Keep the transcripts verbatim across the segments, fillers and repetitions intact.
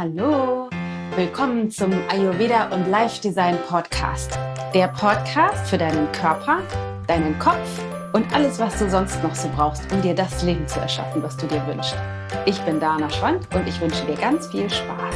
Hallo, willkommen zum Ayurveda und Life Design Podcast. Der Podcast für deinen Körper, deinen Kopf und alles, was du sonst noch so brauchst, um dir das Leben zu erschaffen, was du dir wünschst. Ich bin Dana Schwand und ich wünsche dir ganz viel Spaß.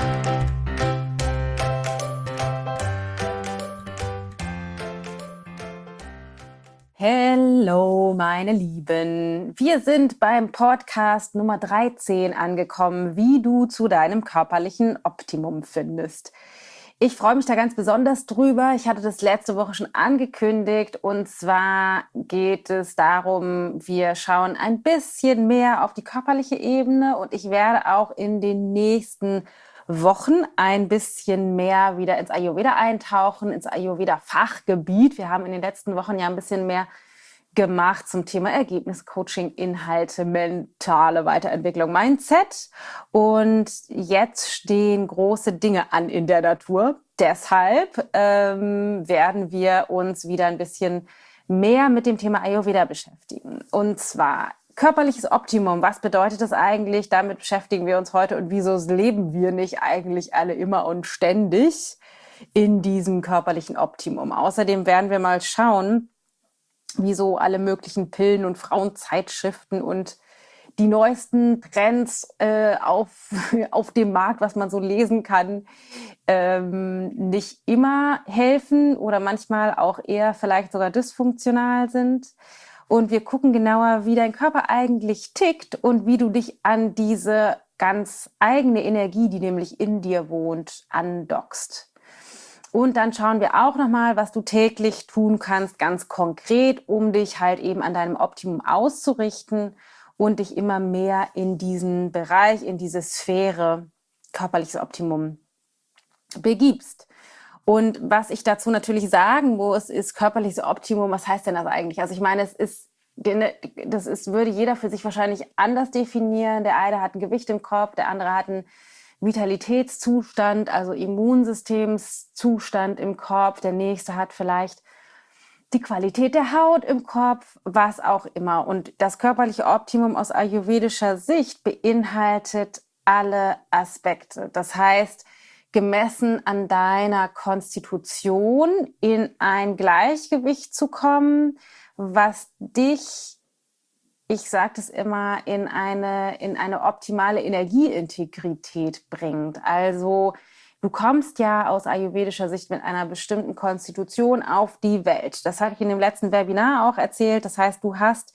Hallo, meine Lieben. Wir sind beim Podcast Nummer dreizehn angekommen, wie du zu deinem körperlichen Optimum findest. Ich freue mich da ganz besonders drüber. Ich hatte das letzte Woche schon angekündigt und zwar geht es darum, wir schauen ein bisschen mehr auf die körperliche Ebene und ich werde auch in den nächsten Wochen ein bisschen mehr wieder ins Ayurveda eintauchen, ins Ayurveda-Fachgebiet. Wir haben in den letzten Wochen ja ein bisschen mehr gemacht zum Thema Ergebniscoaching, Inhalte, mentale Weiterentwicklung, Mindset. Und jetzt stehen große Dinge an in der Natur. Deshalb ähm, werden wir uns wieder ein bisschen mehr mit dem Thema Ayurveda beschäftigen. Und zwar körperliches Optimum. Was bedeutet das eigentlich? Damit beschäftigen wir uns heute. Und wieso leben wir nicht eigentlich alle immer und ständig in diesem körperlichen Optimum? Außerdem werden wir mal schauen, wieso alle möglichen Pillen und Frauenzeitschriften und die neuesten Trends äh, auf, auf dem Markt, was man so lesen kann, ähm, nicht immer helfen oder manchmal auch eher vielleicht sogar dysfunktional sind. Und wir gucken genauer, wie dein Körper eigentlich tickt und wie du dich an diese ganz eigene Energie, die nämlich in dir wohnt, andockst. Und dann schauen wir auch nochmal, was du täglich tun kannst, ganz konkret, um dich halt eben an deinem Optimum auszurichten und dich immer mehr in diesen Bereich, in diese Sphäre körperliches Optimum begibst. Und was ich dazu natürlich sagen muss, ist körperliches Optimum. Was heißt denn das eigentlich? Also ich meine, es ist, das ist, würde jeder für sich wahrscheinlich anders definieren. Der eine hat ein Gewicht im Kopf, der andere hat einen Vitalitätszustand, also Immunsystemszustand im Kopf. Der nächste hat vielleicht die Qualität der Haut im Kopf, was auch immer. Und das körperliche Optimum aus ayurvedischer Sicht beinhaltet alle Aspekte. Das heißt, gemessen an deiner Konstitution in ein Gleichgewicht zu kommen, was dich, ich sage das immer, in eine, in eine optimale Energieintegrität bringt. Also du kommst ja aus ayurvedischer Sicht mit einer bestimmten Konstitution auf die Welt. Das habe ich in dem letzten Webinar auch erzählt. Das heißt, du hast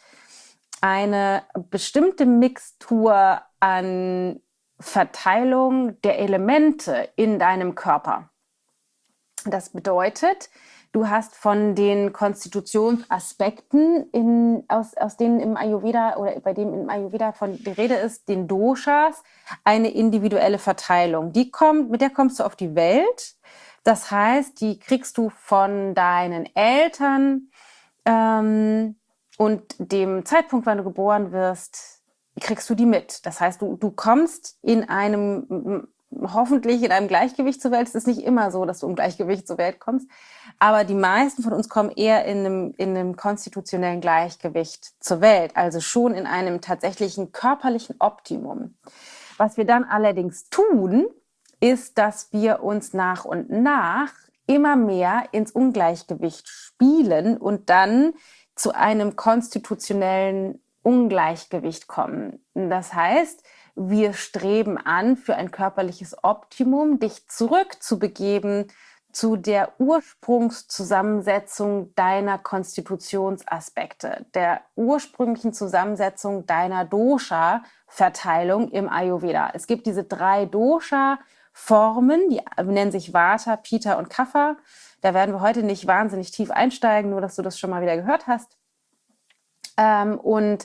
eine bestimmte Mixtur an Verteilung der Elemente in deinem Körper. Das bedeutet, du hast von den Konstitutionsaspekten, in, aus, aus denen im Ayurveda oder bei dem im Ayurveda von die Rede ist, den Doshas, eine individuelle Verteilung. Die kommt, mit der kommst du auf die Welt. Das heißt, die kriegst du von deinen Eltern ähm, und dem Zeitpunkt, wann du geboren wirst, kriegst du die mit. Das heißt, du, du kommst in einem, hoffentlich in einem Gleichgewicht zur Welt. Es ist nicht immer so, dass du im Gleichgewicht zur Welt kommst, aber die meisten von uns kommen eher in einem, in einem konstitutionellen Gleichgewicht zur Welt, also schon in einem tatsächlichen körperlichen Optimum. Was wir dann allerdings tun, ist, dass wir uns nach und nach immer mehr ins Ungleichgewicht spielen und dann zu einem konstitutionellen Ungleichgewicht kommen. Das heißt, wir streben an, für ein körperliches Optimum dich zurückzubegeben zu der Ursprungszusammensetzung deiner Konstitutionsaspekte, der ursprünglichen Zusammensetzung deiner Dosha-Verteilung im Ayurveda. Es gibt diese drei Dosha-Formen, die nennen sich Vata, Pitta und Kapha. Da werden wir heute nicht wahnsinnig tief einsteigen, nur dass du das schon mal wieder gehört hast. Ähm, und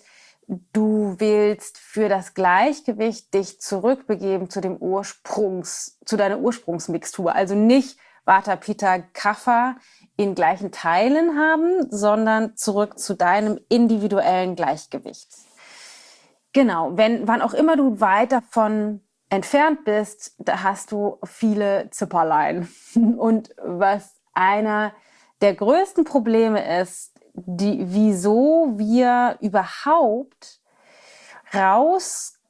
du willst für das Gleichgewicht dich zurückbegeben zu dem Ursprungs, zu deiner Ursprungsmixtur. Also nicht Vata, Pitta, Kapha in gleichen Teilen haben, sondern zurück zu deinem individuellen Gleichgewicht. Genau, wenn, wann auch immer du weit davon entfernt bist, da hast du viele Zipperlein. Und was einer der größten Probleme ist, die, wieso wir überhaupt raus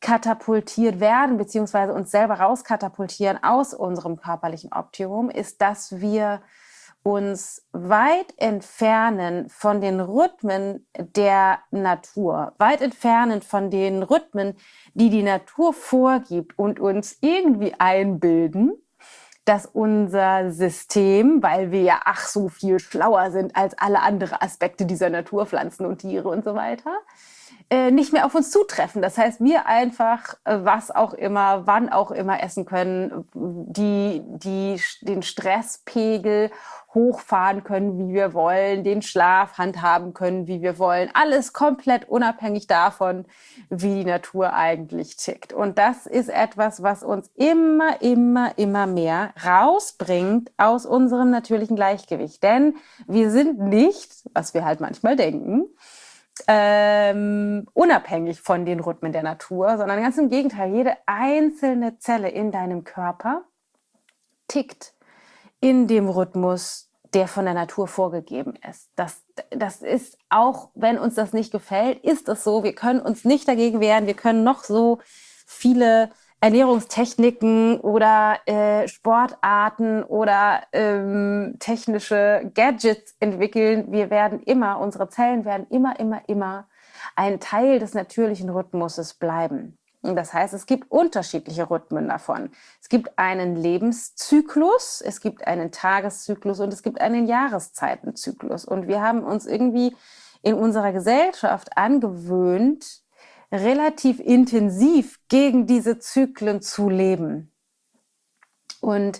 katapultiert werden, beziehungsweise uns selber rauskatapultieren aus unserem körperlichen Optimum, ist, dass wir uns weit entfernen von den Rhythmen der Natur, weit entfernen von den Rhythmen, die die Natur vorgibt und uns irgendwie einbilden, dass unser System, weil wir ja ach so viel schlauer sind als alle anderen Aspekte dieser Natur, Pflanzen und Tiere und so weiter, äh, nicht mehr auf uns zutreffen. Das heißt, wir einfach äh, was auch immer, wann auch immer essen können, die, die den Stresspegel hochfahren können, wie wir wollen, den Schlaf handhaben können, wie wir wollen. Alles komplett unabhängig davon, wie die Natur eigentlich tickt. Und das ist etwas, was uns immer, immer, immer mehr rausbringt aus unserem natürlichen Gleichgewicht. Denn wir sind nicht, was wir halt manchmal denken, ähm, unabhängig von den Rhythmen der Natur, sondern ganz im Gegenteil, jede einzelne Zelle in deinem Körper tickt in dem Rhythmus, der von der Natur vorgegeben ist. Das, das ist, auch wenn uns das nicht gefällt, ist es so. Wir können uns nicht dagegen wehren. Wir können noch so viele Ernährungstechniken oder äh, Sportarten oder ähm, technische Gadgets entwickeln. Wir werden immer, unsere Zellen werden immer, immer, immer ein Teil des natürlichen Rhythmuses bleiben. Und das heißt, es gibt unterschiedliche Rhythmen davon. Es gibt einen Lebenszyklus, es gibt einen Tageszyklus und es gibt einen Jahreszeitenzyklus. Und wir haben uns irgendwie in unserer Gesellschaft angewöhnt, relativ intensiv gegen diese Zyklen zu leben. Und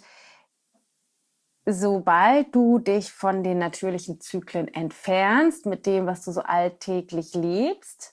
sobald du dich von den natürlichen Zyklen entfernst, mit dem, was du so alltäglich lebst,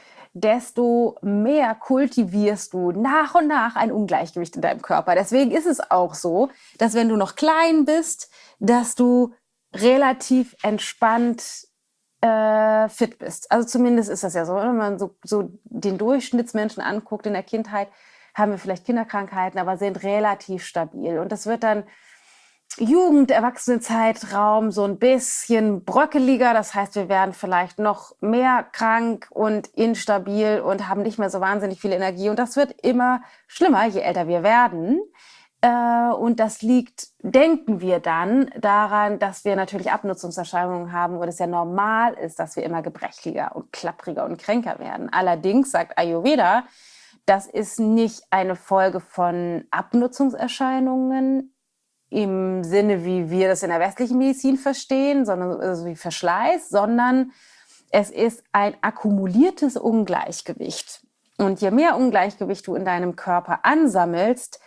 desto mehr kultivierst du nach und nach ein Ungleichgewicht in deinem Körper. Deswegen ist es auch so, dass wenn du noch klein bist, dass du relativ entspannt äh, fit bist. Also zumindest ist das ja so, wenn man so, so den Durchschnittsmenschen anguckt in der Kindheit, haben wir vielleicht Kinderkrankheiten, aber sind relativ stabil. Und das wird dann Jugend-, Erwachsenenzeitraum so ein bisschen bröckeliger. Das heißt, wir werden vielleicht noch mehr krank und instabil und haben nicht mehr so wahnsinnig viel Energie. Und das wird immer schlimmer, je älter wir werden. Äh, und das liegt, denken wir dann, daran, dass wir natürlich Abnutzungserscheinungen haben, wo es ja normal ist, dass wir immer gebrechliger und klappriger und kränker werden. Allerdings sagt Ayurveda, das ist nicht eine Folge von Abnutzungserscheinungen im Sinne, wie wir das in der westlichen Medizin verstehen, sondern also wie Verschleiß, sondern es ist ein akkumuliertes Ungleichgewicht. Und je mehr Ungleichgewicht du in deinem Körper ansammelst,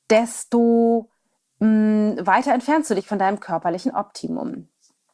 desto mh, weiter entfernst du dich von deinem körperlichen Optimum.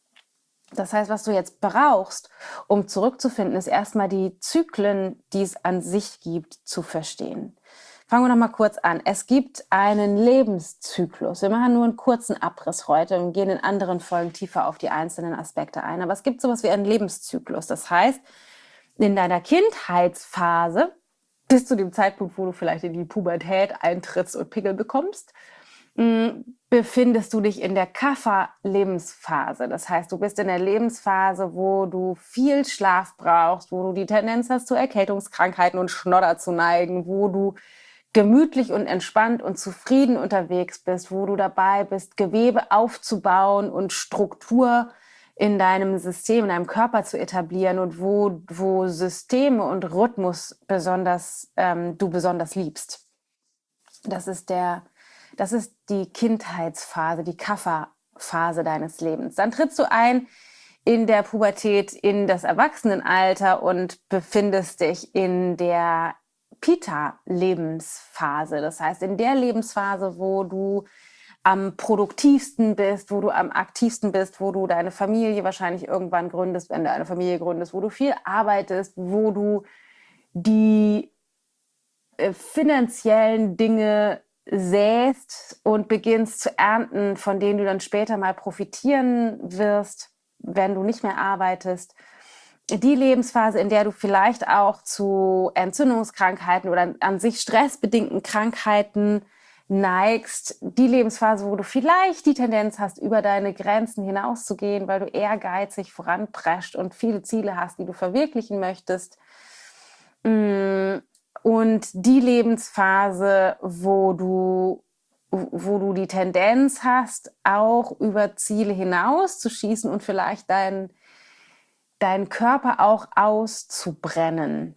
Das heißt, was du jetzt brauchst, um zurückzufinden, ist erstmal die Zyklen, die es an sich gibt, zu verstehen. Fangen wir noch mal kurz an. Es gibt einen Lebenszyklus. Wir machen nur einen kurzen Abriss heute und gehen in anderen Folgen tiefer auf die einzelnen Aspekte ein. Aber es gibt sowas wie einen Lebenszyklus. Das heißt, in deiner Kindheitsphase, bis zu dem Zeitpunkt, wo du vielleicht in die Pubertät eintrittst und Pickel bekommst, befindest du dich in der Kapha-Lebensphase. Das heißt, du bist in der Lebensphase, wo du viel Schlaf brauchst, wo du die Tendenz hast, zu Erkältungskrankheiten und Schnodder zu neigen, wo du gemütlich und entspannt und zufrieden unterwegs bist, wo du dabei bist, Gewebe aufzubauen und Struktur in deinem System, in deinem Körper zu etablieren und wo, wo Systeme und Rhythmus besonders, ähm, du besonders liebst. Das ist der, das ist die Kindheitsphase, die Kapha-Phase deines Lebens. Dann trittst du ein in der Pubertät, in das Erwachsenenalter und befindest dich in der Pitta-Lebensphase. Das heißt, in der Lebensphase, wo du am produktivsten bist, wo du am aktivsten bist, wo du deine Familie wahrscheinlich irgendwann gründest, wenn du eine Familie gründest, wo du viel arbeitest, wo du die äh, finanziellen Dinge säst und beginnst zu ernten, von denen du dann später mal profitieren wirst, wenn du nicht mehr arbeitest. Die Lebensphase, in der du vielleicht auch zu Entzündungskrankheiten oder an sich stressbedingten Krankheiten neigst, die Lebensphase, wo du vielleicht die Tendenz hast, über deine Grenzen hinauszugehen, weil du ehrgeizig voranprescht und viele Ziele hast, die du verwirklichen möchtest. und die Lebensphase, wo du, wo du die Tendenz hast, auch über Ziele hinaus zu schießen und vielleicht deinen deinen Körper auch auszubrennen.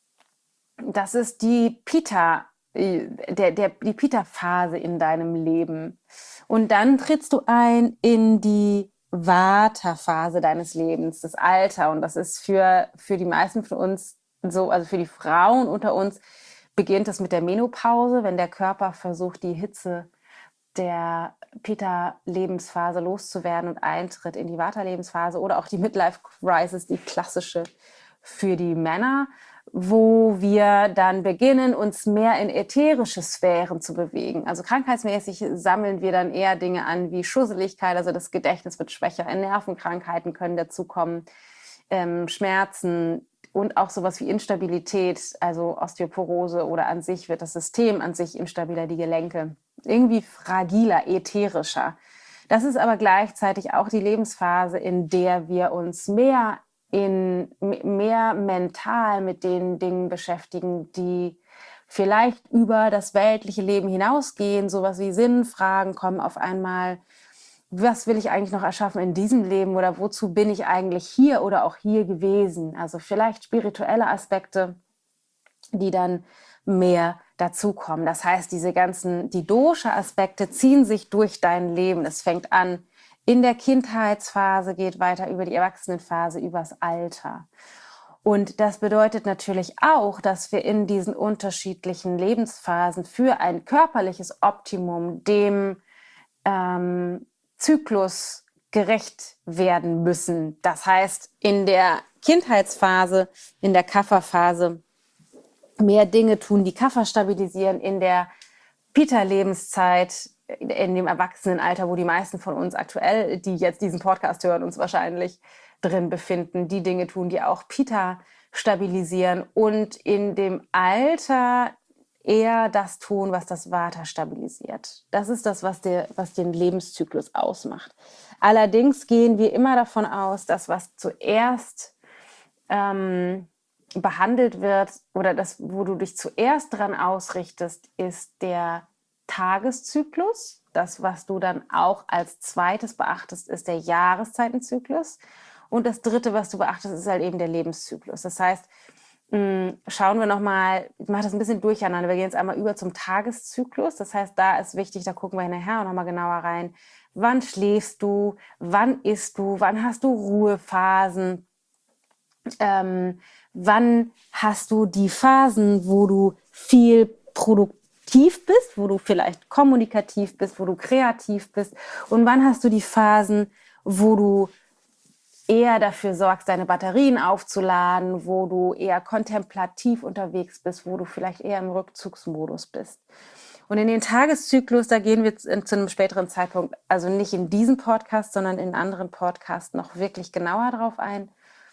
Das ist die Pitta, der, der, die Pitta-Phase in deinem Leben. Und dann trittst du ein in die Vata-Phase deines Lebens, das Alter. Und das ist für, für die meisten von uns so, also für die Frauen unter uns, beginnt es mit der Menopause, wenn der Körper versucht, die Hitze der Pitta-Lebensphase loszuwerden und eintritt in die Vata-Lebensphase, oder auch die Midlife-Crisis, die klassische für die Männer, wo wir dann beginnen, uns mehr in ätherische Sphären zu bewegen. Also krankheitsmäßig sammeln wir dann eher Dinge an wie Schusseligkeit, also das Gedächtnis wird schwächer, Nervenkrankheiten können dazukommen, ähm, Schmerzen und auch sowas wie Instabilität, also Osteoporose, oder an sich wird das System an sich instabiler, die Gelenke, irgendwie fragiler, ätherischer. Das ist aber gleichzeitig auch die Lebensphase, in der wir uns mehr in mehr mental mit den Dingen beschäftigen, die vielleicht über das weltliche Leben hinausgehen, sowas wie Sinnfragen kommen auf einmal. Was will ich eigentlich noch erschaffen in diesem Leben, oder wozu bin ich eigentlich hier oder auch hier gewesen? Also vielleicht spirituelle Aspekte, die dann mehr dazukommen. Das heißt, diese ganzen, die Dosha-Aspekte ziehen sich durch dein Leben. Es fängt an in der Kindheitsphase, geht weiter über die Erwachsenenphase, übers Alter. Und das bedeutet natürlich auch, dass wir in diesen unterschiedlichen Lebensphasen für ein körperliches Optimum dem ähm, Zyklus gerecht werden müssen. Das heißt, in der Kindheitsphase, in der Kapha-Phase, mehr Dinge tun, die Kapha stabilisieren, in der Pitta-Lebenszeit, in dem Erwachsenenalter, wo die meisten von uns aktuell, die jetzt diesen Podcast hören, uns wahrscheinlich drin befinden, die Dinge tun, die auch Pitta stabilisieren, und in dem Alter eher das tun, was das Vata stabilisiert. Das ist das, was, der, was den Lebenszyklus ausmacht. Allerdings gehen wir immer davon aus, dass was zuerst ähm, behandelt wird, oder das, wo du dich zuerst dran ausrichtest, ist der Tageszyklus. Das, was du dann auch als zweites beachtest, ist der Jahreszeitenzyklus. Und das dritte, was du beachtest, ist halt eben der Lebenszyklus. Das heißt, mh, schauen wir nochmal, ich mache das ein bisschen durcheinander. Wir gehen jetzt einmal über zum Tageszyklus. Das heißt, da ist wichtig, da gucken wir nachher nochmal genauer rein. Wann schläfst du? Wann isst du? Wann hast du Ruhephasen? Ähm, wann hast du die Phasen, wo du viel produktiv bist, wo du vielleicht kommunikativ bist, wo du kreativ bist, und wann hast du die Phasen, wo du eher dafür sorgst, deine Batterien aufzuladen, wo du eher kontemplativ unterwegs bist, wo du vielleicht eher im Rückzugsmodus bist. Und in den Tageszyklus, da gehen wir zu einem späteren Zeitpunkt, also nicht in diesem Podcast, sondern in anderen Podcasts noch wirklich genauer drauf ein.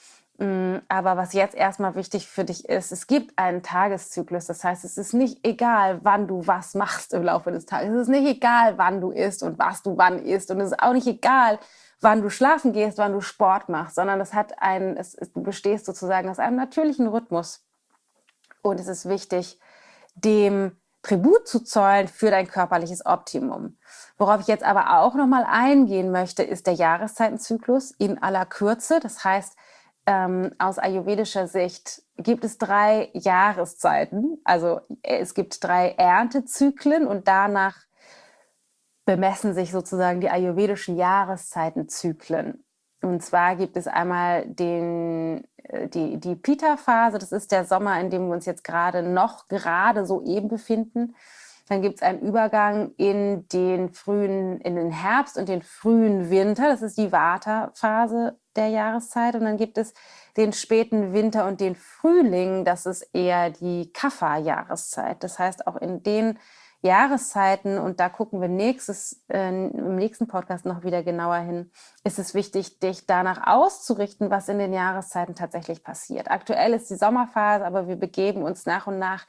Aber was jetzt erstmal wichtig für dich ist, es gibt einen Tageszyklus. Das heißt, es ist nicht egal, wann du was machst im Laufe des Tages. Es ist nicht egal, wann du isst und was du wann isst. Und es ist auch nicht egal, wann du schlafen gehst, wann du Sport machst, sondern es hat einen, es, es, du bestehst sozusagen aus einem natürlichen Rhythmus. Und es ist wichtig, dem Tribut zu zollen für dein körperliches Optimum. Worauf ich jetzt aber auch nochmal eingehen möchte, ist der Jahreszeitenzyklus in aller Kürze. Das heißt, Ähm, aus ayurvedischer Sicht gibt es drei Jahreszeiten. Also es gibt drei Erntezyklen und danach bemessen sich sozusagen die ayurvedischen Jahreszeitenzyklen. Und zwar gibt es einmal den, die, die Pitta-Phase, das ist der Sommer, in dem wir uns jetzt gerade noch gerade so eben befinden. Dann gibt es einen Übergang in den frühen, in den Herbst und den frühen Winter. Das ist die Vata-Phase der Jahreszeit. Und dann gibt es den späten Winter und den Frühling. Das ist eher die Kapha-Jahreszeit. Das heißt, auch in den Jahreszeiten, und da gucken wir nächstes, äh, im nächsten Podcast noch wieder genauer hin, ist es wichtig, dich danach auszurichten, was in den Jahreszeiten tatsächlich passiert. Aktuell ist die Sommerphase, aber wir begeben uns nach und nach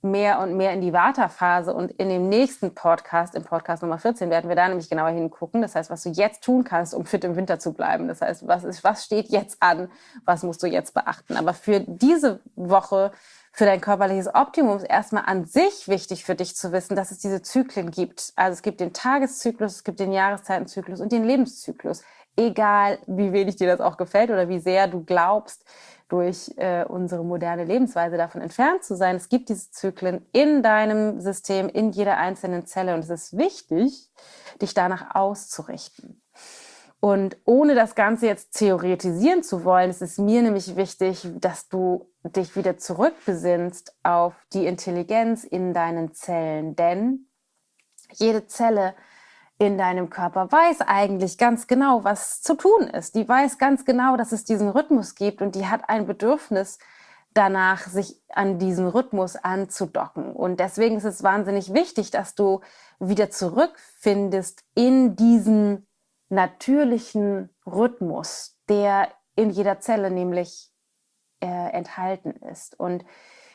mehr und mehr in die Vata-Phase und in dem nächsten Podcast, im Podcast Nummer vierzehn, werden wir da nämlich genauer hingucken. Das heißt, was du jetzt tun kannst, um fit im Winter zu bleiben. Das heißt, was ist, was steht jetzt an? Was musst du jetzt beachten? Aber für diese Woche, für dein körperliches Optimum ist erstmal an sich wichtig für dich zu wissen, dass es diese Zyklen gibt. Also es gibt den Tageszyklus, es gibt den Jahreszeitenzyklus und den Lebenszyklus. Egal, wie wenig dir das auch gefällt oder wie sehr du glaubst, durch äh, unsere moderne Lebensweise davon entfernt zu sein. Es gibt diese Zyklen in deinem System, in jeder einzelnen Zelle. Und es ist wichtig, dich danach auszurichten. Und ohne das Ganze jetzt theoretisieren zu wollen, ist es mir nämlich wichtig, dass du dich wieder zurückbesinnst auf die Intelligenz in deinen Zellen. Denn jede Zelle in deinem Körper weiß eigentlich ganz genau, was zu tun ist. Die weiß ganz genau, dass es diesen Rhythmus gibt und die hat ein Bedürfnis danach, sich an diesen Rhythmus anzudocken. Und deswegen ist es wahnsinnig wichtig, dass du wieder zurückfindest in diesen natürlichen Rhythmus, der in jeder Zelle nämlich äh, enthalten ist. Und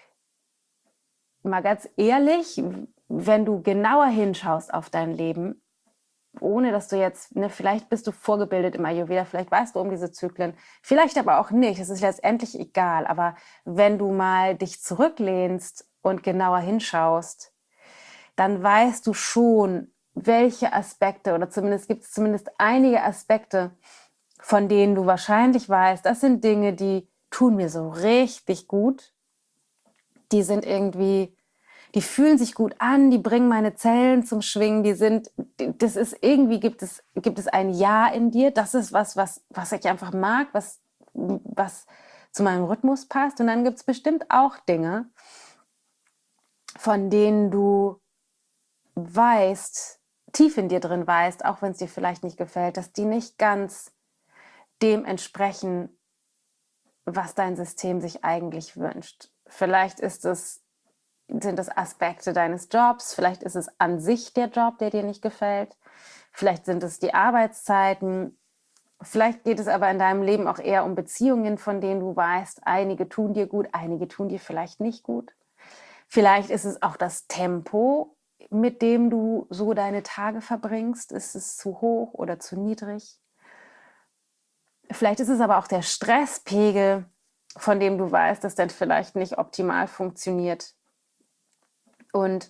mal ganz ehrlich, wenn du genauer hinschaust auf dein Leben, ohne dass du jetzt, ne, vielleicht bist du vorgebildet im Ayurveda, vielleicht weißt du um diese Zyklen, vielleicht aber auch nicht, es ist letztendlich egal, aber wenn du mal dich zurücklehnst und genauer hinschaust, dann weißt du schon, welche Aspekte, oder zumindest gibt es zumindest einige Aspekte, von denen du wahrscheinlich weißt, das sind Dinge, die tun mir so richtig gut, die sind irgendwie, die fühlen sich gut an, die bringen meine Zellen zum Schwingen, die sind, das ist irgendwie, gibt es, gibt es ein Ja in dir, das ist was, was, was ich einfach mag, was, was zu meinem Rhythmus passt. Und dann gibt es bestimmt auch Dinge, von denen du weißt, tief in dir drin weißt, auch wenn es dir vielleicht nicht gefällt, dass die nicht ganz dem entsprechen, was dein System sich eigentlich wünscht. Vielleicht ist es sind es Aspekte deines Jobs, vielleicht ist es an sich der Job, der dir nicht gefällt, vielleicht sind es die Arbeitszeiten, vielleicht geht es aber in deinem Leben auch eher um Beziehungen, von denen du weißt, einige tun dir gut, einige tun dir vielleicht nicht gut. Vielleicht ist es auch das Tempo, mit dem du so deine Tage verbringst, ist es zu hoch oder zu niedrig. Vielleicht ist es aber auch der Stresspegel, von dem du weißt, dass der vielleicht nicht optimal funktioniert. Und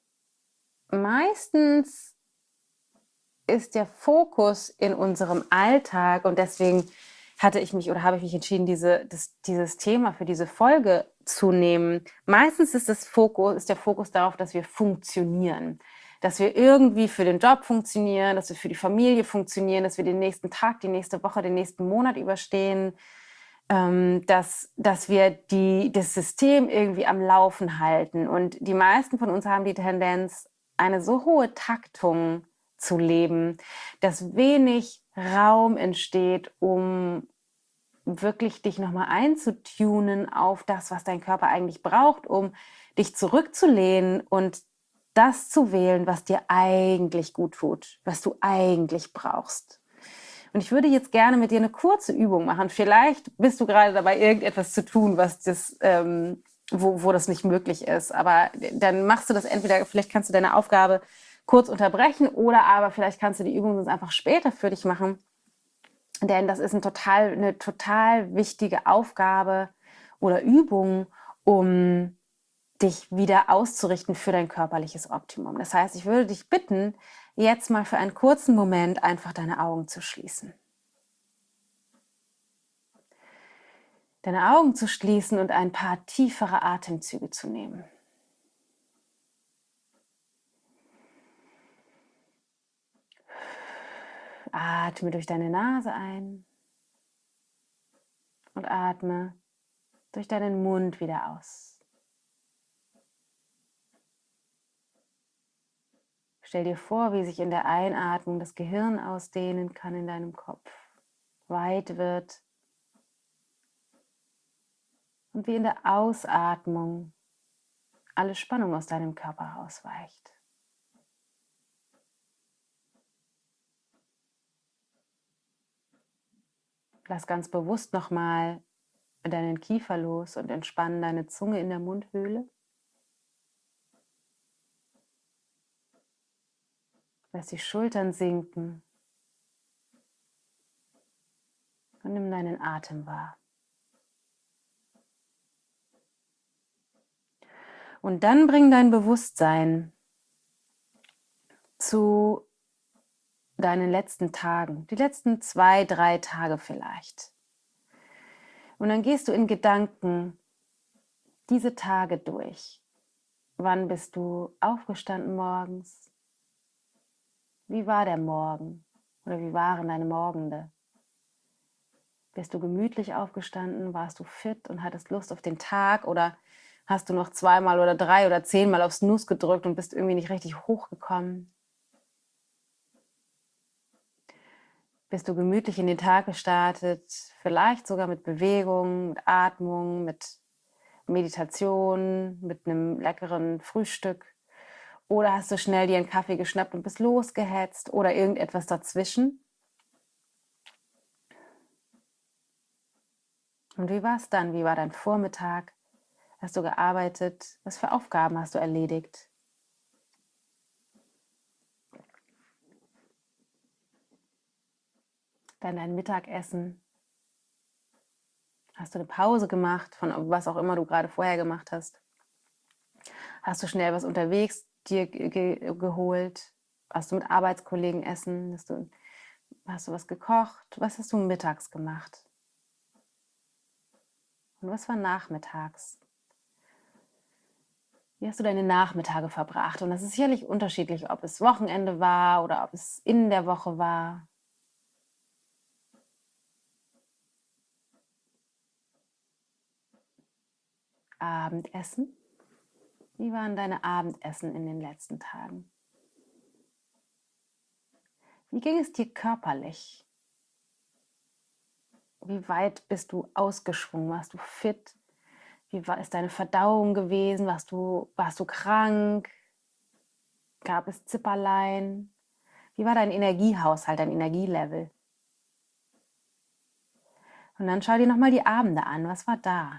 meistens ist der Fokus in unserem Alltag, und deswegen hatte ich mich oder habe ich mich entschieden, diese, das, dieses Thema für diese Folge zu nehmen. Meistens ist, das Fokus, ist der Fokus darauf, dass wir funktionieren, dass wir irgendwie für den Job funktionieren, dass wir für die Familie funktionieren, dass wir den nächsten Tag, die nächste Woche, den nächsten Monat überstehen, Ähm, dass, dass wir die, das System irgendwie am Laufen halten. Und die meisten von uns haben die Tendenz, eine so hohe Taktung zu leben, dass wenig Raum entsteht, um wirklich dich nochmal einzutunen auf das, was dein Körper eigentlich braucht, um dich zurückzulehnen und das zu wählen, was dir eigentlich gut tut, was du eigentlich brauchst. Und ich würde jetzt gerne mit dir eine kurze Übung machen. Vielleicht bist du gerade dabei, irgendetwas zu tun, was das, ähm, wo, wo das nicht möglich ist. Aber dann machst du das entweder, vielleicht kannst du deine Aufgabe kurz unterbrechen oder aber vielleicht kannst du die Übung sonst einfach später für dich machen. Denn das ist ein total, eine total wichtige Aufgabe oder Übung, um dich wieder auszurichten für dein körperliches Optimum. Das heißt, ich würde dich bitten, jetzt mal für einen kurzen Moment einfach deine Augen zu schließen. Deine Augen zu schließen und ein paar tiefere Atemzüge zu nehmen. Atme durch deine Nase ein und atme durch deinen Mund wieder aus. Stell dir vor, wie sich in der Einatmung das Gehirn ausdehnen kann in deinem Kopf, weit wird und wie in der Ausatmung alle Spannung aus deinem Körper ausweicht. Lass ganz bewusst nochmal deinen Kiefer los und entspann deine Zunge in der Mundhöhle. Lass die Schultern sinken und nimm deinen Atem wahr. Und dann bring dein Bewusstsein zu deinen letzten Tagen, die letzten zwei, drei Tage vielleicht. Und dann gehst du in Gedanken diese Tage durch. Wann bist du aufgestanden morgens? Wie war der Morgen? Oder wie waren deine Morgende? Bist du gemütlich aufgestanden? Warst du fit und hattest Lust auf den Tag? Oder hast du noch zweimal oder drei oder zehnmal aufs Snooze gedrückt und bist irgendwie nicht richtig hochgekommen? Bist du gemütlich in den Tag gestartet? Vielleicht sogar mit Bewegung, mit Atmung, mit Meditation, mit einem leckeren Frühstück? Oder hast du schnell dir einen Kaffee geschnappt und bist losgehetzt oder irgendetwas dazwischen? Und wie war es dann? Wie war dein Vormittag? Hast du gearbeitet? Was für Aufgaben hast du erledigt? Dann dein Mittagessen? Hast du eine Pause gemacht von was auch immer du gerade vorher gemacht hast? Hast du schnell was unterwegs dir ge geholt? Hast du mit Arbeitskollegen essen? Hast du, hast du was gekocht? Was hast du mittags gemacht? Und was war nachmittags? Wie hast du deine Nachmittage verbracht? Und das ist sicherlich unterschiedlich, ob es Wochenende war oder ob es in der Woche war. Abendessen? Wie waren deine Abendessen in den letzten Tagen? Wie ging es dir körperlich? Wie weit bist du ausgeschwungen? Warst du fit? Wie war ist deine Verdauung gewesen? Warst du, warst du krank? Gab es Zipperlein? Wie war dein Energiehaushalt, dein Energielevel? Und dann schau dir nochmal die Abende an. Was war da?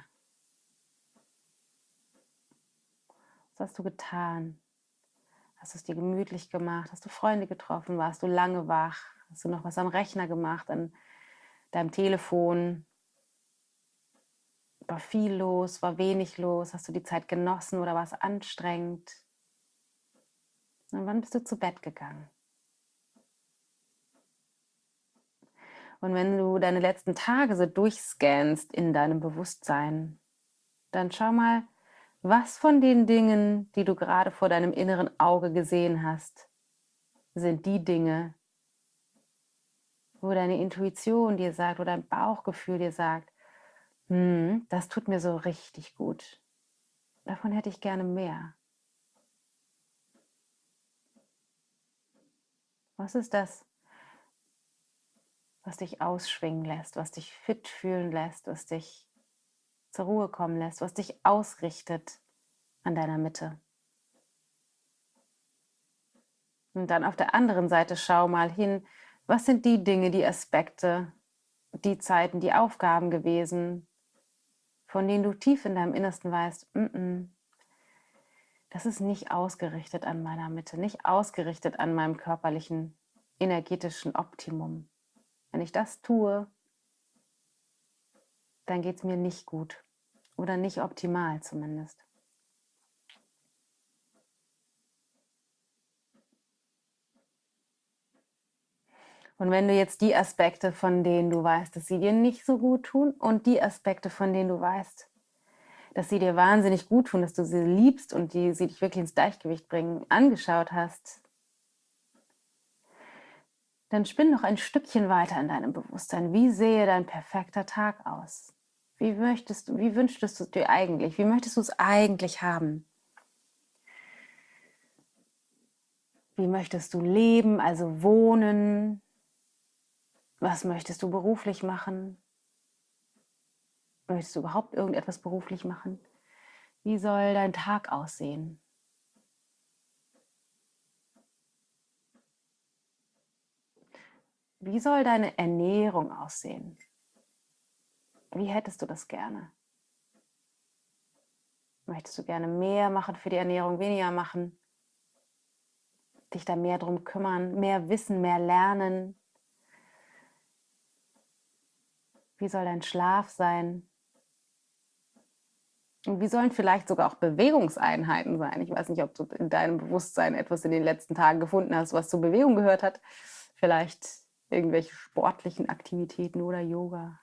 Was hast du getan? Hast du es dir gemütlich gemacht? Hast du Freunde getroffen? Warst du lange wach? Hast du noch was am Rechner gemacht, an deinem Telefon? War viel los? War wenig los? Hast du die Zeit genossen oder war es anstrengend? Und wann bist du zu Bett gegangen? Und wenn du deine letzten Tage so durchscannst in deinem Bewusstsein, dann schau mal, was von den Dingen, die du gerade vor deinem inneren Auge gesehen hast, sind die Dinge, wo deine Intuition dir sagt, wo dein Bauchgefühl dir sagt, hm, das tut mir so richtig gut. Davon hätte ich gerne mehr. Was ist das, was dich ausschwingen lässt, was dich fit fühlen lässt, was dich zur Ruhe kommen lässt, was dich ausrichtet an deiner Mitte? Und dann auf der anderen Seite schau mal hin, was sind die Dinge, die Aspekte, die Zeiten, die Aufgaben gewesen, von denen du tief in deinem Innersten weißt, mm -mm, das ist nicht ausgerichtet an meiner Mitte, nicht ausgerichtet an meinem körperlichen, energetischen Optimum. Wenn ich das tue, dann geht es mir nicht gut oder nicht optimal zumindest. Und wenn du jetzt die Aspekte, von denen du weißt, dass sie dir nicht so gut tun, und die Aspekte, von denen du weißt, dass sie dir wahnsinnig gut tun, dass du sie liebst und die sie dich wirklich ins Gleichgewicht bringen, angeschaut hast, dann spinn noch ein Stückchen weiter in deinem Bewusstsein. Wie sähe dein perfekter Tag aus? Wie möchtest du, wie wünschst du es dir eigentlich? Wie möchtest du es eigentlich haben? Wie möchtest du leben, also wohnen? Was möchtest du beruflich machen? Möchtest du überhaupt irgendetwas beruflich machen? Wie soll dein Tag aussehen? Wie soll deine Ernährung aussehen? Wie hättest du das gerne? Möchtest du gerne mehr machen für die Ernährung, weniger machen? dich da mehr drum kümmern, mehr wissen, mehr lernen? Wie soll dein Schlaf sein? Und wie sollen vielleicht sogar auch Bewegungseinheiten sein? Ich weiß nicht, ob du in deinem Bewusstsein etwas in den letzten Tagen gefunden hast, was zur Bewegung gehört hat. Vielleicht irgendwelche sportlichen Aktivitäten oder Yoga.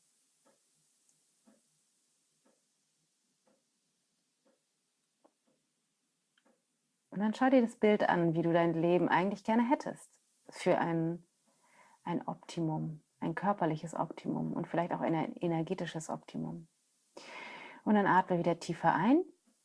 Und dann schau dir das Bild an, wie du dein Leben eigentlich gerne hättest. Für ein, ein Optimum, ein körperliches Optimum und vielleicht auch ein energetisches Optimum. Und dann atme wieder tiefer ein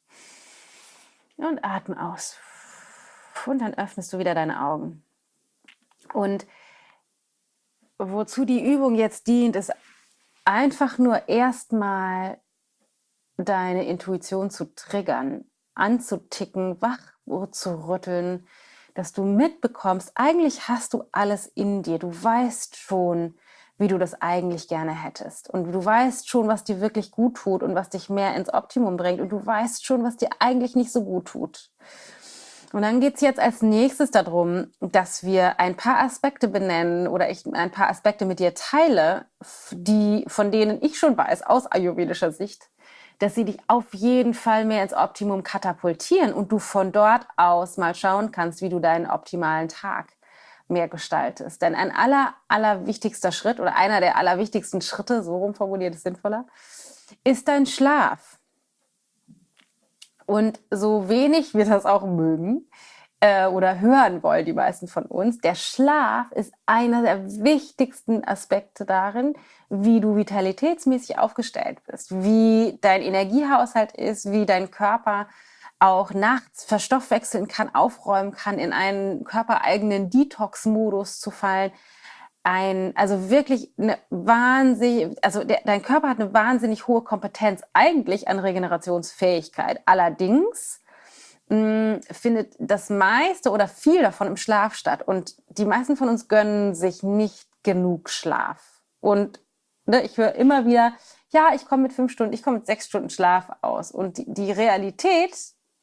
und atme aus. Und dann öffnest du wieder deine Augen. Und wozu die Übung jetzt dient, ist einfach nur erstmal deine Intuition zu triggern, anzuticken, wach zu rütteln, dass du mitbekommst, eigentlich hast du alles in dir. Du weißt schon, wie du das eigentlich gerne hättest. Und du weißt schon, was dir wirklich gut tut und was dich mehr ins Optimum bringt. Und du weißt schon, was dir eigentlich nicht so gut tut. Und dann geht es jetzt als nächstes darum, dass wir ein paar Aspekte benennen oder ich ein paar Aspekte mit dir teile, die, von denen ich schon weiß, aus ayurvedischer Sicht, dass sie dich auf jeden Fall mehr ins Optimum katapultieren und du von dort aus mal schauen kannst, wie du deinen optimalen Tag mehr gestaltest. Denn ein aller, allerwichtigster Schritt oder einer der allerwichtigsten Schritte, so rum formuliert ist sinnvoller, ist dein Schlaf. Und so wenig wir das auch mögen äh, oder hören wollen, die meisten von uns, der Schlaf ist einer der wichtigsten Aspekte darin, wie du vitalitätsmäßig aufgestellt bist, wie dein Energiehaushalt ist, wie dein Körper auch nachts verstoffwechseln kann, aufräumen kann, in einen körpereigenen Detox-Modus zu fallen. Ein, also wirklich eine wahnsinnig, also der, dein Körper hat eine wahnsinnig hohe Kompetenz eigentlich an Regenerationsfähigkeit. Allerdings mh, findet das meiste oder viel davon im Schlaf statt und die meisten von uns gönnen sich nicht genug Schlaf. Und ne, ich höre immer wieder, ja, ich komme mit fünf Stunden, ich komme mit sechs Stunden Schlaf aus. Und die, die Realität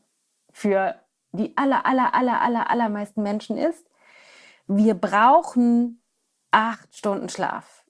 für die aller, aller, aller, aller, allermeisten Menschen ist, wir brauchen acht Stunden Schlaf.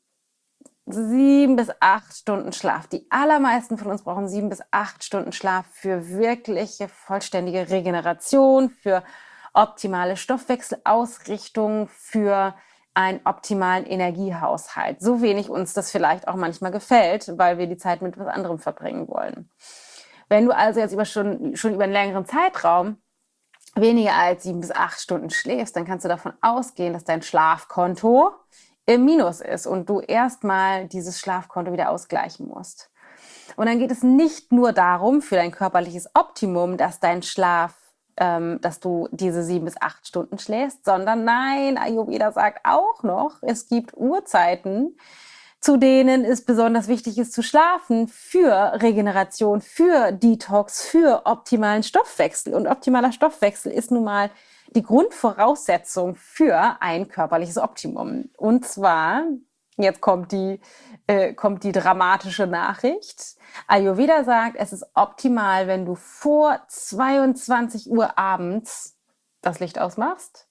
Sieben bis acht Stunden Schlaf. Die allermeisten von uns brauchen sieben bis acht Stunden Schlaf für wirkliche vollständige Regeneration, für optimale Stoffwechselausrichtung, für einen optimalen Energiehaushalt. So wenig uns das vielleicht auch manchmal gefällt, weil wir die Zeit mit was anderem verbringen wollen. Wenn du also jetzt über schon, schon über einen längeren Zeitraum weniger als sieben bis acht Stunden schläfst, dann kannst du davon ausgehen, dass dein Schlafkonto im Minus ist und du erstmal dieses Schlafkonto wieder ausgleichen musst. Und dann geht es nicht nur darum, für dein körperliches Optimum, dass dein Schlaf, ähm, dass du diese sieben bis acht Stunden schläfst, sondern nein, Ayurveda sagt auch noch, es gibt Uhrzeiten, zu denen es besonders wichtig ist zu schlafen für Regeneration, für Detox, für optimalen Stoffwechsel. Und optimaler Stoffwechsel ist nun mal die Grundvoraussetzung für ein körperliches Optimum. Und zwar, jetzt kommt die, äh, kommt die dramatische Nachricht. Ayurveda sagt, es ist optimal, wenn du vor zweiundzwanzig Uhr abends das Licht ausmachst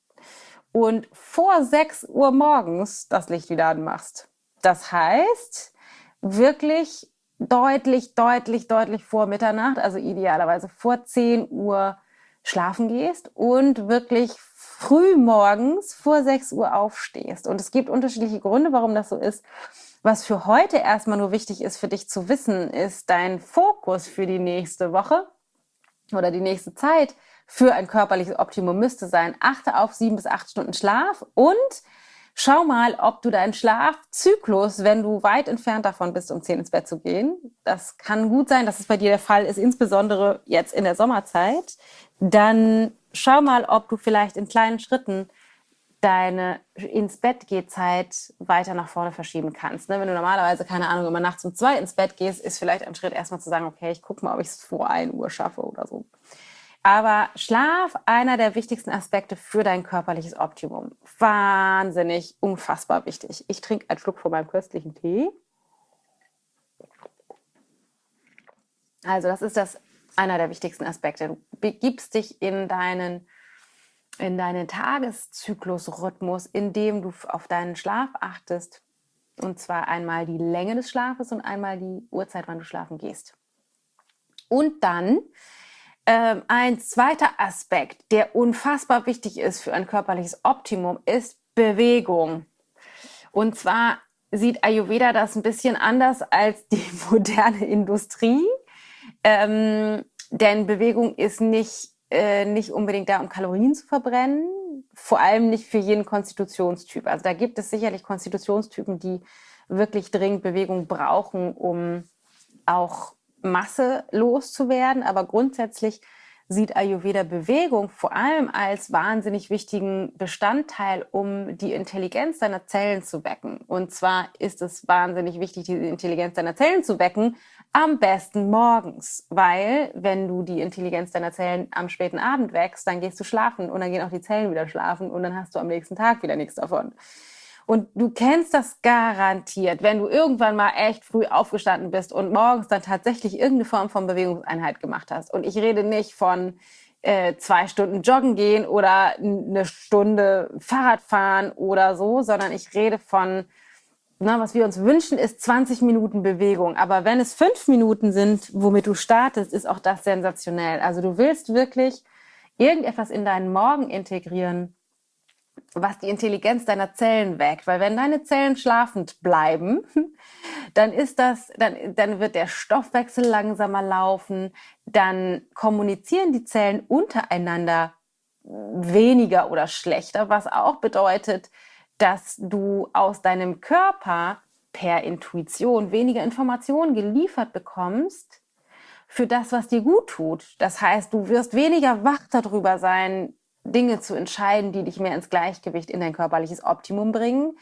und vor sechs Uhr morgens das Licht wieder anmachst. Das heißt, wirklich deutlich, deutlich, deutlich vor Mitternacht, also idealerweise vor zehn Uhr schlafen gehst und wirklich früh morgens vor sechs Uhr aufstehst. Und es gibt unterschiedliche Gründe, warum das so ist. Was für heute erstmal nur wichtig ist für dich zu wissen, ist dein Fokus für die nächste Woche oder die nächste Zeit für ein körperliches Optimum müsste sein. Achte auf sieben bis acht Stunden Schlaf und schau mal, ob du deinen Schlafzyklus, wenn du weit entfernt davon bist, um zehn ins Bett zu gehen, das kann gut sein, dass es bei dir der Fall ist, insbesondere jetzt in der Sommerzeit, dann schau mal, ob du vielleicht in kleinen Schritten deine ins-Bett-Geh-Zeit weiter nach vorne verschieben kannst. Wenn du normalerweise, keine Ahnung, immer nachts um zwei ins Bett gehst, ist vielleicht ein Schritt erstmal zu sagen, okay, ich gucke mal, ob ich es vor ein Uhr schaffe oder so. Aber Schlaf, einer der wichtigsten Aspekte für dein körperliches Optimum. Wahnsinnig, unfassbar wichtig. Ich trinke einen Schluck von meinem köstlichen Tee. Also das ist das einer der wichtigsten Aspekte. Du begibst dich in deinen in deinen Tageszyklusrhythmus, in dem du auf deinen Schlaf achtest. Und zwar einmal die Länge des Schlafes und einmal die Uhrzeit, wann du schlafen gehst. Und dann ähm, ein zweiter Aspekt, der unfassbar wichtig ist für ein körperliches Optimum, ist Bewegung. Und zwar sieht Ayurveda das ein bisschen anders als die moderne Industrie. Ähm, denn Bewegung ist nicht, äh, nicht unbedingt da, um Kalorien zu verbrennen. Vor allem nicht für jeden Konstitutionstyp. Also da gibt es sicherlich Konstitutionstypen, die wirklich dringend Bewegung brauchen, um auch Masse loszuwerden. Aber grundsätzlich sieht Ayurveda Bewegung vor allem als wahnsinnig wichtigen Bestandteil, um die Intelligenz deiner Zellen zu wecken. Und zwar ist es wahnsinnig wichtig, die Intelligenz deiner Zellen zu wecken, am besten morgens. Weil wenn du die Intelligenz deiner Zellen am späten Abend wächst, dann gehst du schlafen und dann gehen auch die Zellen wieder schlafen und dann hast du am nächsten Tag wieder nichts davon. Und du kennst das garantiert, wenn du irgendwann mal echt früh aufgestanden bist und morgens dann tatsächlich irgendeine Form von Bewegungseinheit gemacht hast. Und ich rede nicht von äh, zwei Stunden joggen gehen oder eine Stunde Fahrrad fahren oder so, sondern ich rede von, na, was wir uns wünschen, ist zwanzig Minuten Bewegung. Aber wenn es fünf Minuten sind, womit du startest, ist auch das sensationell. Also du willst wirklich irgendetwas in deinen Morgen integrieren, was die Intelligenz deiner Zellen weckt. Weil wenn deine Zellen schlafend bleiben, dann ist das, dann, dann wird der Stoffwechsel langsamer laufen, dann kommunizieren die Zellen untereinander weniger oder schlechter, was auch bedeutet, dass du aus deinem Körper per Intuition weniger Informationen geliefert bekommst für das, was dir gut tut. Das heißt, du wirst weniger wach darüber sein, Dinge zu entscheiden, die dich mehr ins Gleichgewicht, in dein körperliches Optimum bringen,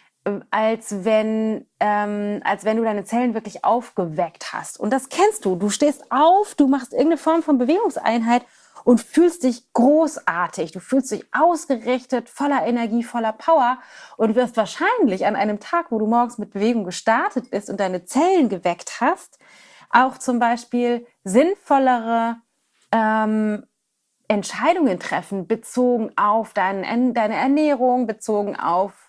als wenn, ähm, als wenn du deine Zellen wirklich aufgeweckt hast. Und das kennst du. Du stehst auf, du machst irgendeine Form von Bewegungseinheit und fühlst dich großartig. Du fühlst dich ausgerichtet, voller Energie, voller Power und wirst wahrscheinlich an einem Tag, wo du morgens mit Bewegung gestartet bist und deine Zellen geweckt hast, auch zum Beispiel sinnvollere ähm, Entscheidungen treffen, bezogen auf deinen, deine Ernährung, bezogen auf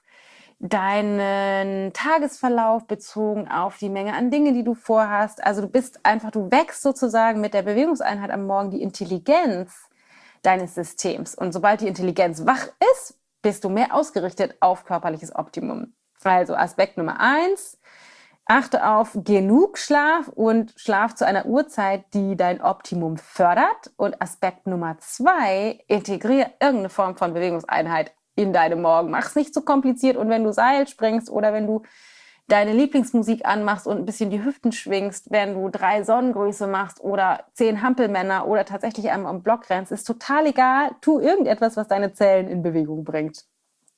deinen Tagesverlauf, bezogen auf die Menge an Dingen, die du vorhast. Also du bist einfach, du wächst sozusagen mit der Bewegungseinheit am Morgen die Intelligenz deines Systems. Und sobald die Intelligenz wach ist, bist du mehr ausgerichtet auf körperliches Optimum. Also Aspekt Nummer eins, achte auf genug Schlaf und Schlaf zu einer Uhrzeit, die dein Optimum fördert. Und Aspekt Nummer zwei, integriere irgendeine Form von Bewegungseinheit in deinem Morgen. Mach es nicht so kompliziert. Und wenn du Seil springst oder wenn du deine Lieblingsmusik anmachst und ein bisschen die Hüften schwingst, wenn du drei Sonnengrüße machst oder zehn Hampelmänner oder tatsächlich einmal am Block rennst, ist total egal. Tu irgendetwas, was deine Zellen in Bewegung bringt.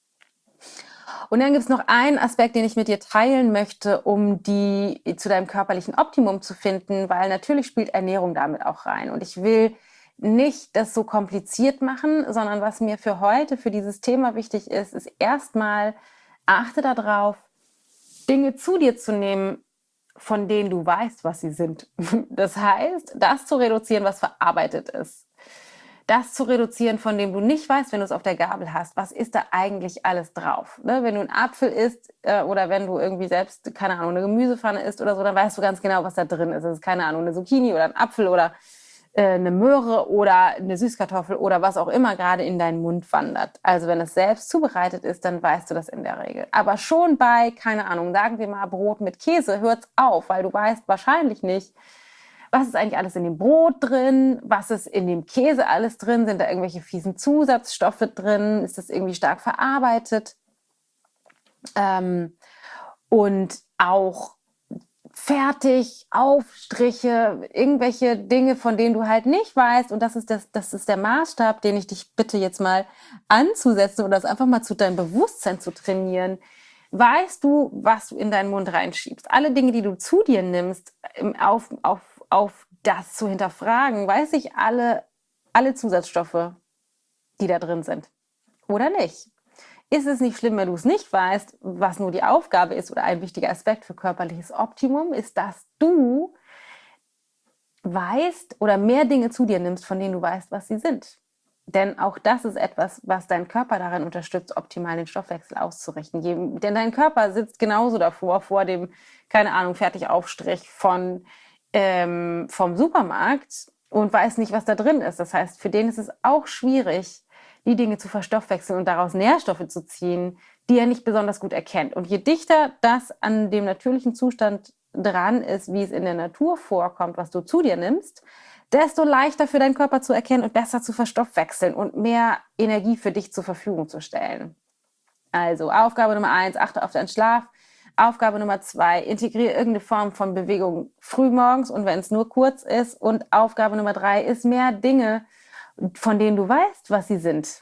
Und dann gibt es noch einen Aspekt, den ich mit dir teilen möchte, um die zu deinem körperlichen Optimum zu finden, weil natürlich spielt Ernährung damit auch rein. Und ich will nicht das so kompliziert machen, sondern was mir für heute, für dieses Thema wichtig ist, ist erstmal, achte darauf, Dinge zu dir zu nehmen, von denen du weißt, was sie sind. Das heißt, das zu reduzieren, was verarbeitet ist. Das zu reduzieren, von dem du nicht weißt, wenn du es auf der Gabel hast, was ist da eigentlich alles drauf? Ne? Wenn du einen Apfel isst äh, oder wenn du irgendwie selbst, keine Ahnung, eine Gemüsepfanne isst oder so, dann weißt du ganz genau, was da drin ist. Es ist, keine Ahnung, eine Zucchini oder ein Apfel oder äh, eine Möhre oder eine Süßkartoffel oder was auch immer gerade in deinen Mund wandert. Also wenn es selbst zubereitet ist, dann weißt du das in der Regel. Aber schon bei, keine Ahnung, sagen wir mal Brot mit Käse, hört's auf, weil du weißt wahrscheinlich nicht, was ist eigentlich alles in dem Brot drin? Was ist in dem Käse alles drin? Sind da irgendwelche fiesen Zusatzstoffe drin? Ist das irgendwie stark verarbeitet? Ähm, und auch fertig, Aufstriche, irgendwelche Dinge, von denen du halt nicht weißt. Und das ist, das, das ist der Maßstab, den ich dich bitte jetzt mal anzusetzen oder das einfach mal zu deinem Bewusstsein zu trainieren. Weißt du, was du in deinen Mund reinschiebst? Alle Dinge, die du zu dir nimmst, auf, auf auf das zu hinterfragen, weiß ich alle, alle Zusatzstoffe, die da drin sind. Oder nicht? Ist es nicht schlimm, wenn du es nicht weißt, was nur die Aufgabe ist oder ein wichtiger Aspekt für körperliches Optimum, ist, dass du weißt oder mehr Dinge zu dir nimmst, von denen du weißt, was sie sind. Denn auch das ist etwas, was deinen Körper darin unterstützt, optimal den Stoffwechsel auszurichten. Denn dein Körper sitzt genauso davor, vor dem, keine Ahnung, Fertigaufstrich von, ähm, vom Supermarkt und weiß nicht, was da drin ist. Das heißt, für den ist es auch schwierig, die Dinge zu verstoffwechseln und daraus Nährstoffe zu ziehen, die er nicht besonders gut erkennt. Und je dichter das an dem natürlichen Zustand dran ist, wie es in der Natur vorkommt, was du zu dir nimmst, desto leichter für deinen Körper zu erkennen und besser zu verstoffwechseln und mehr Energie für dich zur Verfügung zu stellen. Also Aufgabe Nummer eins, achte auf deinen Schlaf. Aufgabe Nummer zwei, integriere irgendeine Form von Bewegung frühmorgens und wenn es nur kurz ist. Und Aufgabe Nummer drei ist mehr Dinge, von denen du weißt, was sie sind.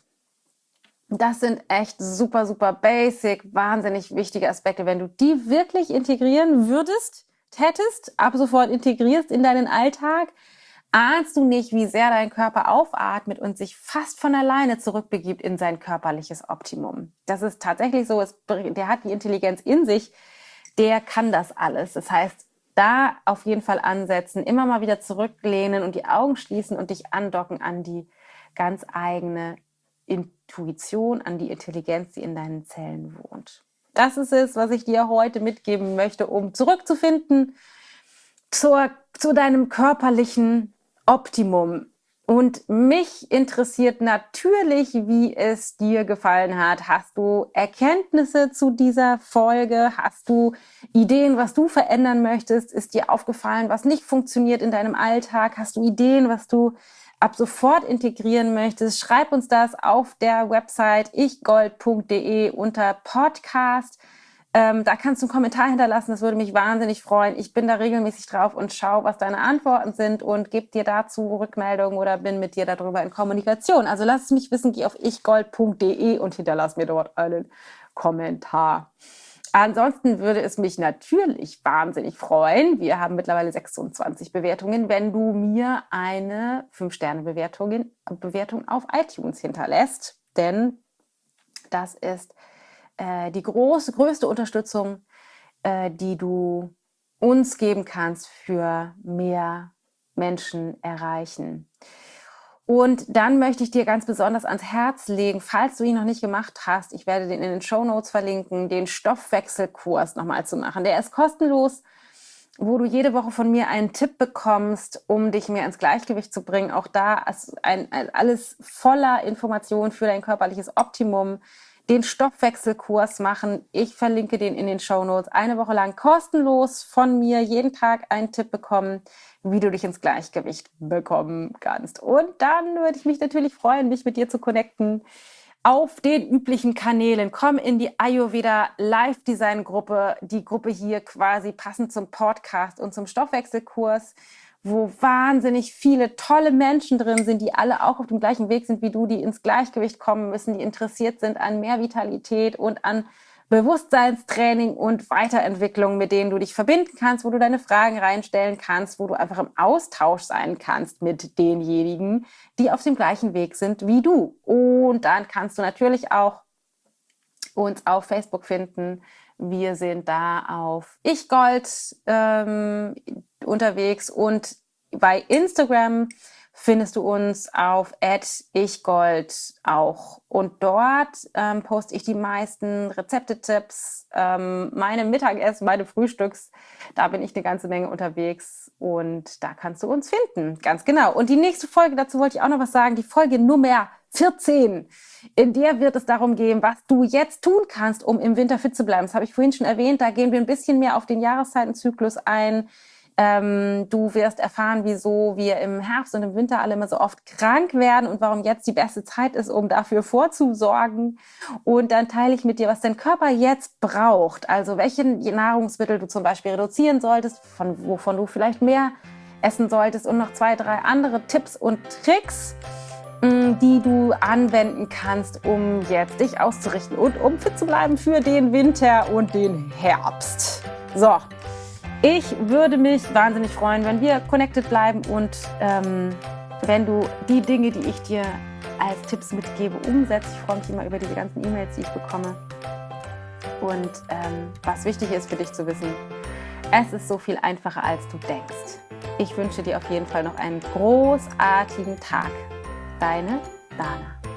Das sind echt super, super basic, wahnsinnig wichtige Aspekte. Wenn du die wirklich integrieren würdest, tätest, ab sofort integrierst in deinen Alltag, ahnst du nicht, wie sehr dein Körper aufatmet und sich fast von alleine zurückbegibt in sein körperliches Optimum. Das ist tatsächlich so, es, der hat die Intelligenz in sich, der kann das alles. Das heißt, da auf jeden Fall ansetzen, immer mal wieder zurücklehnen und die Augen schließen und dich andocken an die ganz eigene Intuition, an die Intelligenz, die in deinen Zellen wohnt. Das ist es, was ich dir heute mitgeben möchte, um zurückzufinden zur, zu deinem körperlichen Optimum. Und mich interessiert natürlich, wie es dir gefallen hat. Hast du Erkenntnisse zu dieser Folge? Hast du Ideen, was du verändern möchtest? Ist dir aufgefallen, was nicht funktioniert in deinem Alltag? Hast du Ideen, was du ab sofort integrieren möchtest? Schreib uns das auf der Website ichgold punkt de unter Podcast. Ähm, da kannst du einen Kommentar hinterlassen, das würde mich wahnsinnig freuen. Ich bin da regelmäßig drauf und schaue, was deine Antworten sind und gebe dir dazu Rückmeldungen oder bin mit dir darüber in Kommunikation. Also lass es mich wissen, geh auf ichgold punkt de und hinterlass mir dort einen Kommentar. Ansonsten würde es mich natürlich wahnsinnig freuen, wir haben mittlerweile sechsundzwanzig Bewertungen, wenn du mir eine fünf Sterne Bewertung Bewertung auf iTunes hinterlässt, denn das ist die große, größte Unterstützung, äh, die du uns geben kannst für mehr Menschen erreichen. Und dann möchte ich dir ganz besonders ans Herz legen, falls du ihn noch nicht gemacht hast, ich werde den in den Shownotes verlinken, den Stoffwechselkurs nochmal zu machen. Der ist kostenlos, wo du jede Woche von mir einen Tipp bekommst, um dich mehr ins Gleichgewicht zu bringen. Auch da ist ein, ein, alles voller Informationen für dein körperliches Optimum. Den Stoffwechselkurs machen. Ich verlinke den in den Shownotes. Eine Woche lang kostenlos von mir jeden Tag einen Tipp bekommen, wie du dich ins Gleichgewicht bekommen kannst. Und dann würde ich mich natürlich freuen, mich mit dir zu connecten auf den üblichen Kanälen. Komm in die Ayurveda Live Design Gruppe, die Gruppe hier quasi passend zum Podcast und zum Stoffwechselkurs, wo wahnsinnig viele tolle Menschen drin sind, die alle auch auf dem gleichen Weg sind wie du, die ins Gleichgewicht kommen müssen, die interessiert sind an mehr Vitalität und an Bewusstseinstraining und Weiterentwicklung, mit denen du dich verbinden kannst, wo du deine Fragen reinstellen kannst, wo du einfach im Austausch sein kannst mit denjenigen, die auf dem gleichen Weg sind wie du. Und dann kannst du natürlich auch uns auf Facebook finden. Wir sind da auf ichgold ähm, unterwegs und bei Instagram findest du uns auf at ichgold auch. Und dort ähm, poste ich die meisten Rezepte-Tipps, ähm, meine Mittagessen, meine Frühstücks. Da bin ich eine ganze Menge unterwegs und da kannst du uns finden. Ganz genau. Und die nächste Folge, dazu wollte ich auch noch was sagen, die Folge Nummer vierzehn. In der wird es darum gehen, was du jetzt tun kannst, um im Winter fit zu bleiben. Das habe ich vorhin schon erwähnt. Da gehen wir ein bisschen mehr auf den Jahreszeitenzyklus ein. Ähm, du wirst erfahren, wieso wir im Herbst und im Winter alle immer so oft krank werden und warum jetzt die beste Zeit ist, um dafür vorzusorgen. Und dann teile ich mit dir, was dein Körper jetzt braucht. Also welche Nahrungsmittel du zum Beispiel reduzieren solltest, von, wovon du vielleicht mehr essen solltest und noch zwei, drei andere Tipps und Tricks, die du anwenden kannst, um jetzt dich auszurichten und um fit zu bleiben für den Winter und den Herbst. So, ich würde mich wahnsinnig freuen, wenn wir connected bleiben und ähm, wenn du die Dinge, die ich dir als Tipps mitgebe, umsetzt. Ich freue mich immer über diese ganzen E-Mails, die ich bekomme. Und ähm, was wichtig ist für dich zu wissen, es ist so viel einfacher, als du denkst. Ich wünsche dir auf jeden Fall noch einen großartigen Tag. Deine Dana.